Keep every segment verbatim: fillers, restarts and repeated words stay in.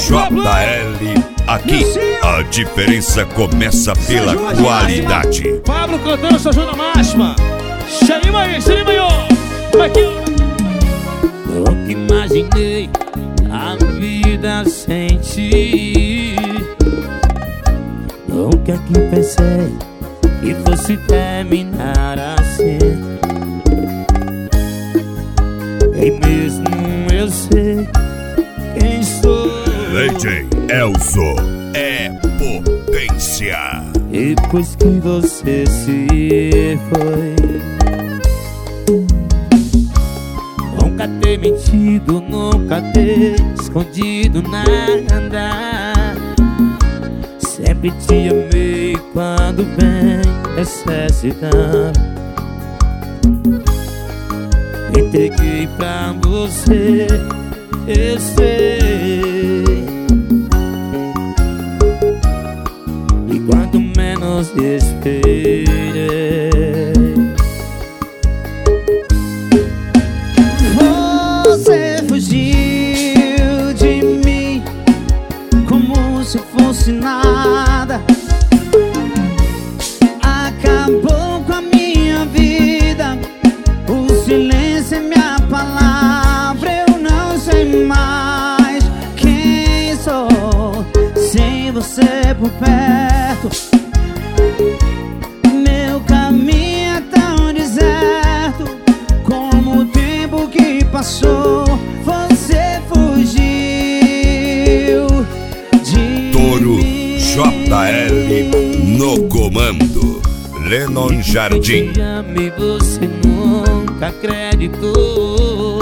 J L, aqui a diferença começa pela qualidade. Pablo cantando sua ajuda máxima. Xerima aí, xerima aí, ó. Aqui. Nunca imaginei a vida sem ti. Nunca que pensei que fosse terminar assim. E mesmo eu sei quem sou. D J Elzo é potência. Depois que você se foi, nunca ter mentido, nunca ter escondido nada. Sempre te amei quando bem necessitava. Entreguei pra você, eu sei. E quando menos esperei, você fugiu de mim como se fosse nada. Acabou com a minha vida. O silêncio é minha palavra. Eu não sei mais quem sou sem você por perto. Meu caminho é tão deserto como o tempo que passou. Você fugiu de Toro mim. J L no comando. Lennon Jardim. te amei, você nunca acreditou.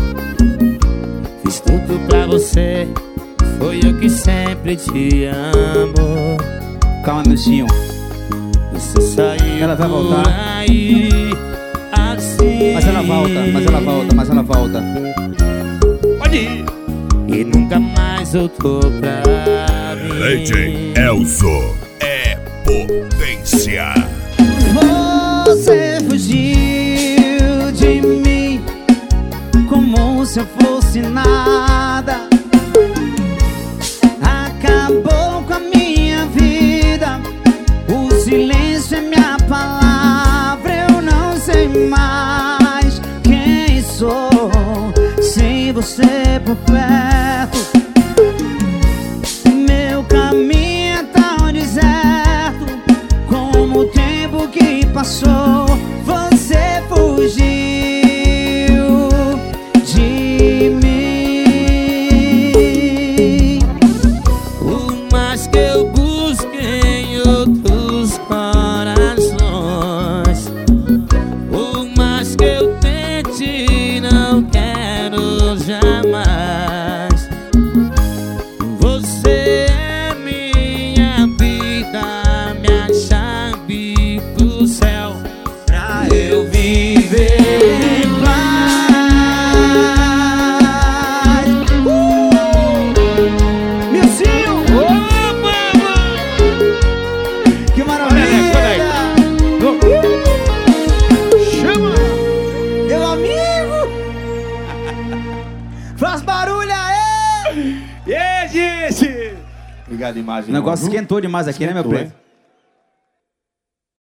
Fiz tudo pra você, foi eu que sempre te amo. Calma, meu senhor. Você saiu Ela vai por voltar. aí assim. Mas ela volta, mas ela volta, mas ela volta. Pode ir. E nunca mais voltou pra mim. D J Elzo é potência. Você fugiu de mim como se eu fosse nada. Acabou com a minha vida. O silêncio é minha palavra. Eu não sei mais quem sou sem você por perto. Meu caminho é tão deserto como o tempo que passou. Você fugiu de mim. Por mais que eu busque em outros corações, por mais que eu tente, não quero jamais. Você é minha vida, minha chave pro céu, pra eu viver em paz. Milcinho! Que maravilha! Chama. Meu amigo! Faz barulho aí! E aí, gente? Obrigado, imagem. O negócio esquentou demais aqui, né, meu preto?